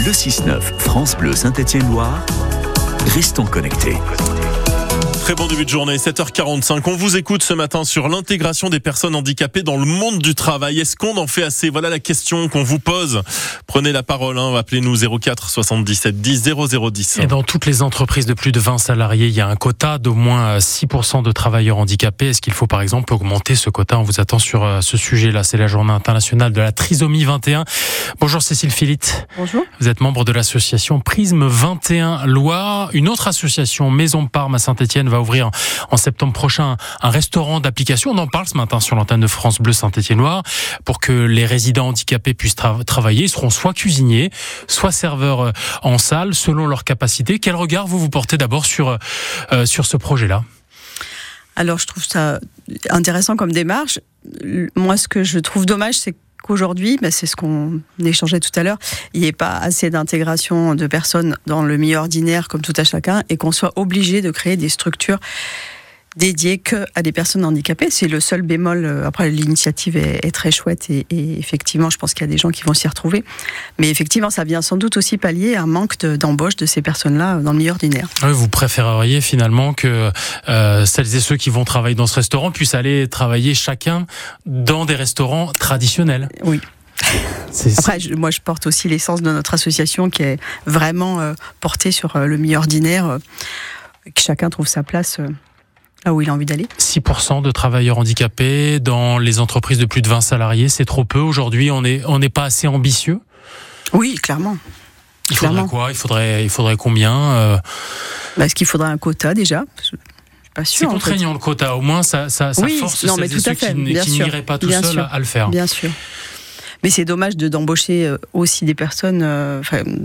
Le 6-9, France Bleu Saint-Étienne-Loire. Restons connectés. Très bon début de journée, 7h45. On vous écoute ce matin sur l'intégration des personnes handicapées dans le monde du travail. Est-ce qu'on en fait assez? Voilà la question qu'on vous pose. Prenez la parole, appelez-nous 04 77 10 0010. Et dans toutes les entreprises de plus de 20 salariés, il y a un quota d'au moins 6% de travailleurs handicapés. Est-ce qu'il faut par exemple augmenter ce quota? On vous attend sur ce sujet-là. C'est la journée internationale de la trisomie 21. Bonjour Cécile Philitte. Bonjour. Vous êtes membre de l'association Prisme 21 Loire. Une autre association, Maison Parme à Saint-Étienne, va ouvrir en septembre prochain un restaurant d'application. On en parle ce matin sur l'antenne de France Bleu Saint-Étienne-Loire. Pour que les résidents handicapés puissent travailler, ils seront soit cuisiniers, soit serveurs en salle, selon leur capacité. Quel regard vous portez d'abord sur ce projet-là? Alors, je trouve ça intéressant comme démarche. Moi, ce que je trouve dommage, c'est qu'aujourd'hui, c'est ce qu'on échangeait tout à l'heure, il n'y ait pas assez d'intégration de personnes dans le milieu ordinaire comme tout à chacun et qu'on soit obligé de créer des structures dédiées qu'à des personnes handicapées. C'est le seul bémol. Après, l'initiative est très chouette et effectivement, je pense qu'il y a des gens qui vont s'y retrouver. Mais effectivement, ça vient sans doute aussi pallier un manque d'embauche de ces personnes-là dans le milieu ordinaire. Vous préféreriez finalement que celles et ceux qui vont travailler dans ce restaurant puissent aller travailler chacun dans des restaurants traditionnels? Oui. Après, moi, je porte aussi l'essence de notre association qui est vraiment portée sur le milieu ordinaire, que chacun trouve sa place là où il a envie d'aller. 6% de travailleurs handicapés dans les entreprises de plus de 20 salariés, c'est trop peu. Aujourd'hui, on n'est pas assez ambitieux? Oui, clairement. Il faudrait quoi? Il faudrait combien? Est-ce qu'il faudrait un quota déjà? Pas sûr, c'est contraignant le quota, au moins ça oui, force non, celles et ceux qui n'iraient pas tout seuls à le faire. Bien sûr. Mais c'est dommage d'embaucher aussi des personnes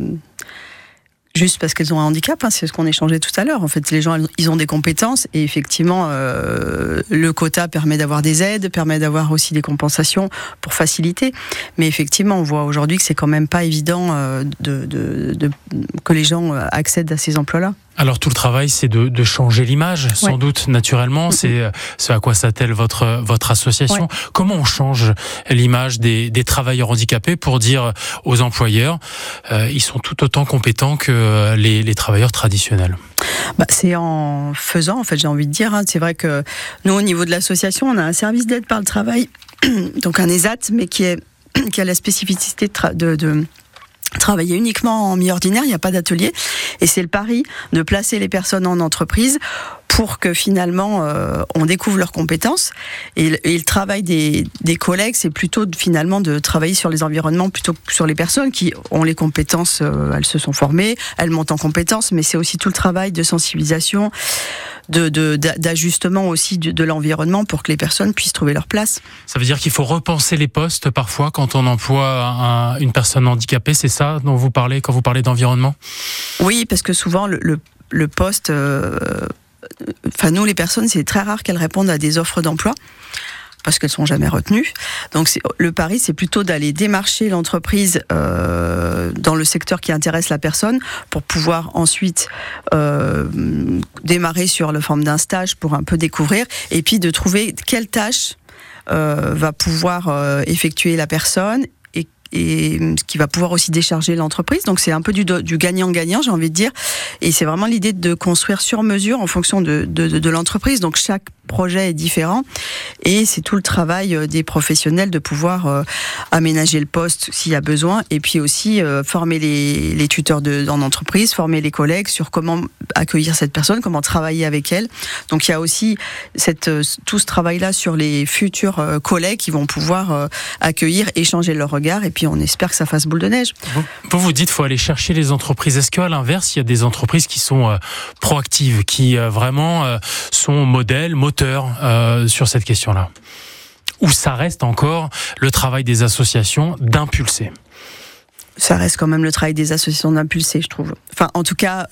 juste parce qu'elles ont un handicap, c'est ce qu'on échangeait tout à l'heure. En fait, les gens, ils ont des compétences et effectivement, le quota permet d'avoir des aides, permet d'avoir aussi des compensations pour faciliter. Mais effectivement, on voit aujourd'hui que c'est quand même pas évident que les gens accèdent à ces emplois-là. Alors tout le travail, c'est de changer l'image, sans doute naturellement. C'est ce à quoi s'attelle votre association. Ouais. Comment on change l'image des travailleurs handicapés pour dire aux employeurs, ils sont tout autant compétents que les travailleurs traditionnels? C'est en faisant, en fait, j'ai envie de dire. C'est vrai que nous, au niveau de l'association, on a un service d'aide par le travail, donc un ESAT, mais qui a la spécificité de travailler uniquement en milieu ordinaire, il n'y a pas d'atelier. Et c'est le pari de placer les personnes en entreprise pour que finalement on découvre leurs compétences. Et le travail des collègues, c'est plutôt finalement de travailler sur les environnements plutôt que sur les personnes qui ont les compétences, elles se sont formées, elles montent en compétences, mais c'est aussi tout le travail de sensibilisation, d'ajustement aussi de l'environnement pour que les personnes puissent trouver leur place. Ça veut dire qu'il faut repenser les postes parfois quand on emploie une personne handicapée, c'est ça dont vous parlez quand vous parlez d'environnement? Oui, parce que souvent le poste... nous, les personnes, c'est très rare qu'elles répondent à des offres d'emploi parce qu'elles sont jamais retenues. Donc, le pari, c'est plutôt d'aller démarcher l'entreprise dans le secteur qui intéresse la personne pour pouvoir ensuite démarrer sur la forme d'un stage pour un peu découvrir et puis de trouver quelle tâche va pouvoir effectuer la personne et ce qui va pouvoir aussi décharger l'entreprise. Donc c'est un peu du gagnant-gagnant, j'ai envie de dire. Et c'est vraiment l'idée de construire sur mesure en fonction de l'entreprise. Donc chaque projet est différent et c'est tout le travail des professionnels de pouvoir aménager le poste s'il y a besoin et puis aussi former les tuteurs en entreprise, former les collègues sur comment accueillir cette personne, comment travailler avec elle. Donc il y a aussi tout ce travail-là sur les futurs collègues qui vont pouvoir accueillir, échanger leur regard et puis on espère que ça fasse boule de neige. Vous dites qu'il faut aller chercher les entreprises. Est-ce qu'à l'inverse, il y a des entreprises qui sont proactives, qui vraiment sont modèles, moteurs sur cette question-là? Ou ça reste encore le travail des associations d'impulser? Ça reste quand même le travail des associations d'impulser, je trouve. Enfin, en tout cas,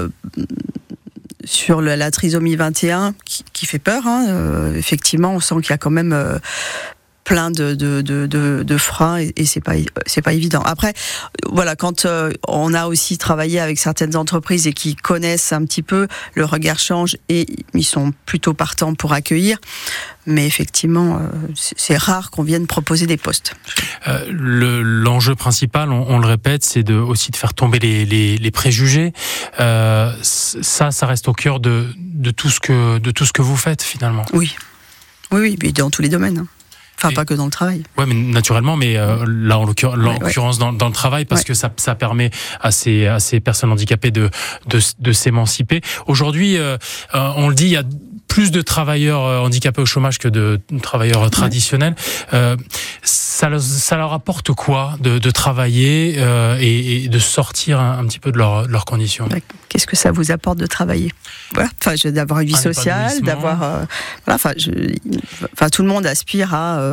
sur la trisomie 21, qui fait peur, effectivement, on sent qu'il y a quand même plein de freins et c'est pas évident. Après, voilà, quand on a aussi travaillé avec certaines entreprises et qui connaissent un petit peu, le regard change et ils sont plutôt partants pour accueillir. Mais effectivement, c'est rare qu'on vienne proposer des postes. L'enjeu principal, on le répète, c'est aussi de faire tomber les préjugés. Ça reste au cœur de tout ce que vous faites finalement. Oui, mais dans tous les domaines. Enfin, pas que dans le travail. Oui, mais naturellement, mais là, en l'occurrence, dans le travail, parce que ça permet à ces personnes handicapées de s'émanciper. Aujourd'hui, on le dit, il y a plus de travailleurs handicapés au chômage que de travailleurs traditionnels. Ça leur apporte quoi de travailler et de sortir un petit peu de leurs conditions? Qu'est-ce que ça vous apporte de travailler? Voilà, enfin, d'avoir une vie sociale, d'avoir, tout le monde aspire à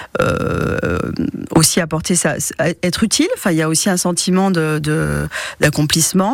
aussi apporter ça, être utile. Enfin, il y a aussi un sentiment d'accomplissement.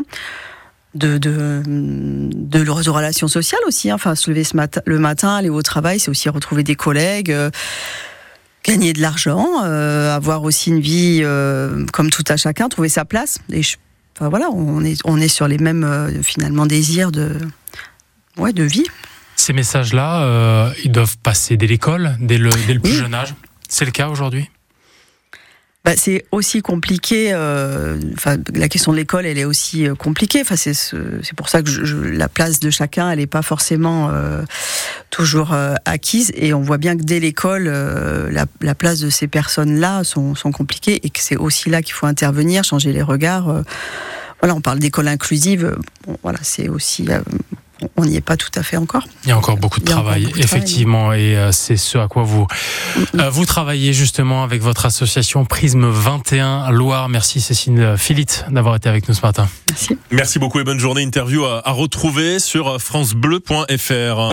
De relations sociales aussi, enfin, se lever le matin, aller au travail, c'est aussi retrouver des collègues, gagner de l'argent, avoir aussi une vie comme tout à chacun, trouver sa place. Et voilà, on est sur les mêmes finalement désirs de vie. Ces messages-là, ils doivent passer dès l'école, dès le plus jeune âge. C'est le cas aujourd'hui? C'est aussi compliqué. La question de l'école, elle est aussi compliquée. Enfin, c'est pour ça que la place de chacun, elle n'est pas forcément toujours acquise. Et on voit bien que dès l'école, la place de ces personnes-là sont compliquées et que c'est aussi là qu'il faut intervenir, changer les regards. On parle d'école inclusive. C'est aussi. On n'y est pas tout à fait encore. Il y a encore beaucoup de travail, effectivement, et c'est ce à quoi vous travaillez justement avec votre association Prisme 21 Loire. Merci Cécile Philitte d'avoir été avec nous ce matin. Merci. Merci beaucoup et bonne journée. Interview à retrouver sur francebleu.fr.